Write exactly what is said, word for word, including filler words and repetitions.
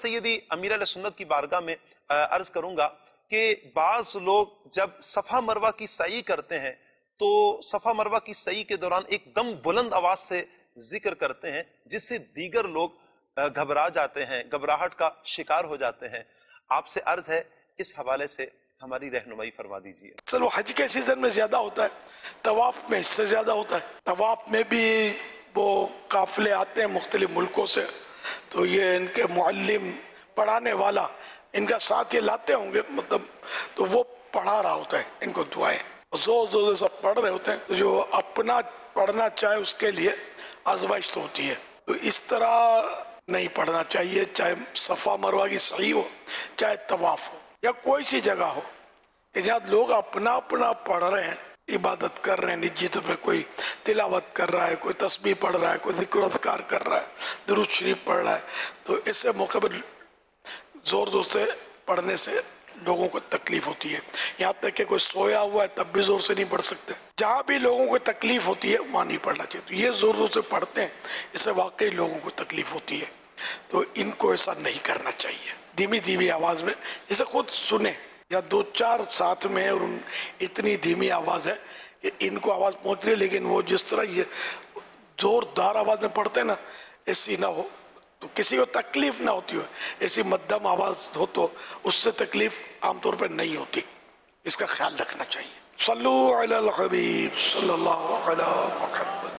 سیدی امیر اہل سنت کی بارگاہ میں عرض کروں گا کہ بعض لوگ جب صفا مروہ کی سعی کرتے ہیں تو صفا مروہ کی سعی کے دوران ایک دم بلند آواز سے ذکر کرتے ہیں، جس سے دیگر لوگ گھبرا جاتے ہیں، گھبراہٹ کا شکار ہو جاتے ہیں۔ آپ سے عرض ہے اس حوالے سے ہماری رہنمائی فرما دیجیے۔ چلو حج کے سیزن میں زیادہ ہوتا ہے، طواف میں اس سے زیادہ ہوتا ہے۔ طواف میں بھی وہ قافلے آتے ہیں مختلف ملکوں سے، تو یہ ان کے معلم پڑھانے والا ان کا ساتھ یہ لاتے ہوں گے، مطلب تو وہ پڑھا رہا ہوتا ہے ان کو دعائیں، زور زور سے سب پڑھ رہے ہوتے ہیں۔ جو اپنا پڑھنا چاہے اس کے لیے آزمائش تو ہوتی ہے، تو اس طرح نہیں پڑھنا چاہیے، چاہے صفا مروہ کی سعی ہو، چاہے طواف ہو، یا کوئی سی جگہ ہو کہ جہاں لوگ اپنا اپنا پڑھ رہے ہیں، عبادت کر رہے ہیں نجی طور پہ، کوئی تلاوت کر رہا ہے، کوئی تسبیح پڑھ رہا ہے، کوئی ذکر و اذکار کر رہا ہے، درود شریف پڑھ رہا ہے، تو ایسے موقع پر زور زور سے پڑھنے سے لوگوں کو تکلیف ہوتی ہے۔ یہاں تک کہ کوئی سویا ہوا ہے تب بھی زور سے نہیں پڑھ سکتے۔ جہاں بھی لوگوں کو تکلیف ہوتی ہے وہاں نہیں پڑھنا چاہیے، تو یہ زور زور سے پڑھتے ہیں، اس سے واقعی لوگوں کو تکلیف ہوتی ہے، تو ان کو ایسا نہیں کرنا چاہیے۔ دھیمی دھیمی آواز میں جسے خود سنیں، یا دو چار ساتھ میں، اور اتنی دھیمی آواز ہے کہ ان کو آواز پہنچ رہی ہے، لیکن وہ جس طرح یہ زوردار آواز میں پڑھتے ہیں نا، ایسی نہ ہو تو کسی کو تکلیف نہ ہوتی ہو۔ ایسی مدھم آواز ہو تو اس سے تکلیف عام طور پر نہیں ہوتی، اس کا خیال رکھنا چاہیے۔ صلو علی الحبیب صلی اللہ علیہ وسلم۔